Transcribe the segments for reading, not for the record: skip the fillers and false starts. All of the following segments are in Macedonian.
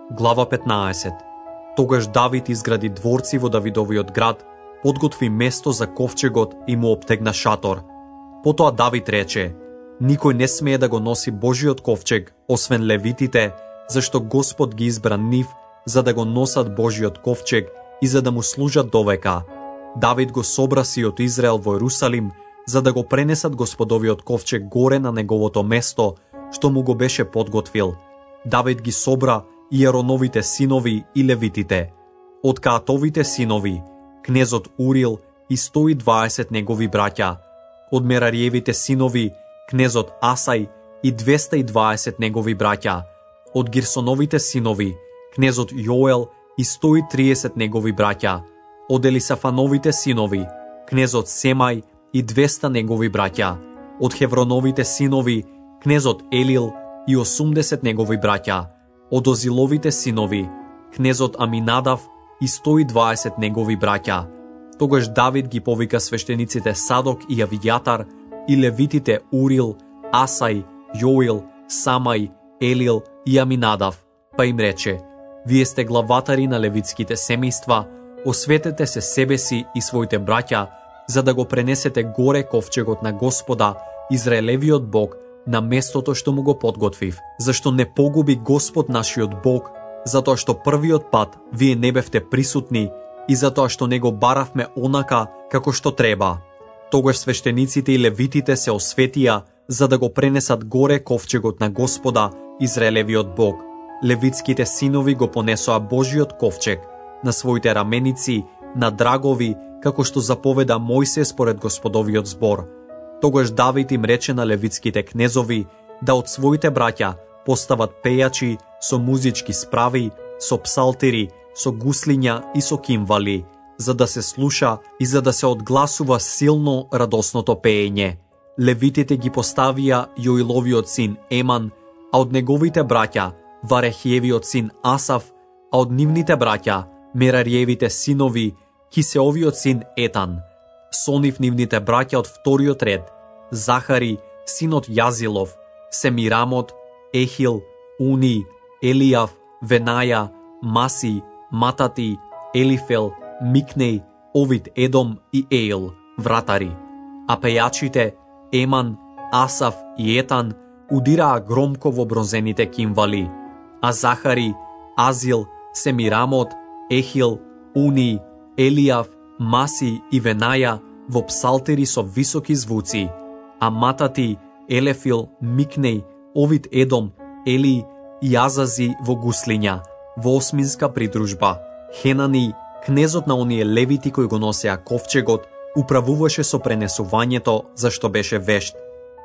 Глава 15. Тогаш Давид изгради дворци во Давидовиот град, подготви место за ковчегот и му обтегна шатор. Потоа Давид рече: никој не смее да го носи Божиот ковчег, освен левитите, зашто Господ ги избра нив, за да го носат Божиот ковчег и за да му служат довека. Давид го собра сиот Израел во Ерусалим, за да го пренесат Господовиот ковчег горе на неговото место, што му го беше подготвил. Давид ги собра и Ароновите синови и левитите. Од Каатовите синови, кнезот Урил и 120 негови браќа. Од Мерариевите синови, кнезот Асај и 220 негови браќа. Од Гирсоновите синови, кнезот Јоел и 130 негови браќа. Од Елисафановите синови, кнезот Семај и 200 негови браќа. Од Хевроновите синови, кнезот Елил и 80 негови браќа. Од Озиловите синови, кнезот Аминадав и 120 негови браќа. Тогаш Давид ги повика свештениците Садок и Авијатар и левитите Урил, Асај, Јоил, Самај, Елил и Аминадав, па им рече: вие сте главатари на левитските семејства, осветете се себе си и своите браќа, за да го пренесете горе ковчегот на Господа, Израелевиот Бог, на местото што му го подготвив, зашто не погуби Господ нашиот Бог, затоа што првиот пат вие не бевте присутни и затоа што не го баравме онака како што треба. Тогаш свештениците и левитите се осветија за да го пренесат горе ковчегот на Господа, Израелевиот Бог. Левитските синови го понесоа Божиот ковчег на своите раменици, на драгови, како што заповеда Мојсе според Господовиот збор. Тогаш Давид им рече на левитските кнезови да од своите браќа постават пејачи со музички справи, со псалтери, со гуслиња и со кимвали, за да се слуша и за да се одгласува силно радосното пеење. Левитите ги поставија Јоиловиот син Еман, а од неговите браќа Варехиевиот син Асав, а од нивните браќа Мерариевите синови Кисеовиот син Етан. Со нив нивните браќа од вториот ред: Захари, синот Јазилов, Семирамот, Ехил, Уни, Елијав, Венаја, Маси, Матати, Елифел, Микнеј, Овид Едом и Еил, вратари. А пејачите Еман, Асав и Етан удираа громко во бронзените кимвали, а Захари, Азил, Семирамот, Ехил, Уни, Елијав, Маси и Венаја во псалтери со високи звуци, а Матати, Елефил, Микнеј, Овид Едом, Ели и Азази во гуслиња, во осминска придружба. Хенани, кнезот на оние левити кои го носеа ковчегот, управуваше со пренесувањето, зашто беше вешт.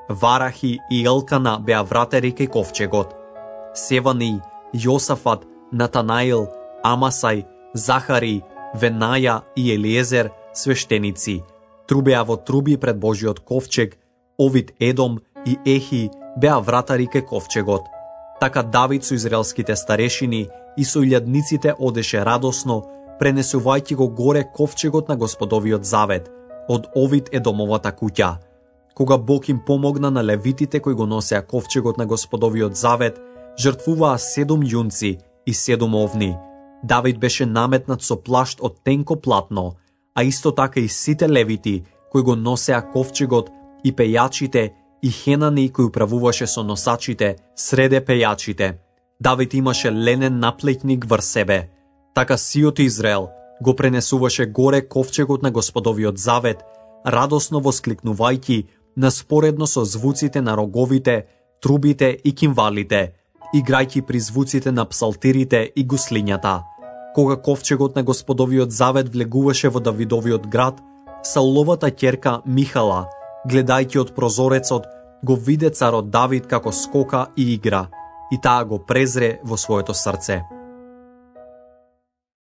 Варахи и Елкана беа вратари кај ковчегот. Севани, Јосафат, Натанаил, Амасај, Захари, Венаја и Елиезер, свештеници, трубеа во труби пред Божиот ковчег. Овид Едом и Ехи беа вратари кај ковчегот. Така Давид со израелските старешини и со илјадниците одеше радосно, пренесувајќи го горе ковчегот на Господовиот завет од Овид Едомовата куќа. Кога Бог им помогна на левитите кои го носеа ковчегот на Господовиот завет, жртвуваа 7 јунци и 7 овни. Давид беше наметнат со плашт од тенко платно, а исто така и сите левити кои го носеа ковчегот и пејачите и Хенани кој управуваше со носачите среде пејачите. Давид имаше ленен наплетник врз себе. Така сиот Израел го пренесуваше горе ковчегот на Господовиот завет, радосно воскликнувајќи наспоредно со звуците на роговите, трубите и кимвалите, играјќи при звуците на псалтирите и гуслињата. Кога ковчегот на Господовиот завет влегуваше во Давидовиот град, Сауловата ќерка Михала, гледајќи од прозорецот, го виде царот Давид како скока и игра, и таа го презре во своето срце.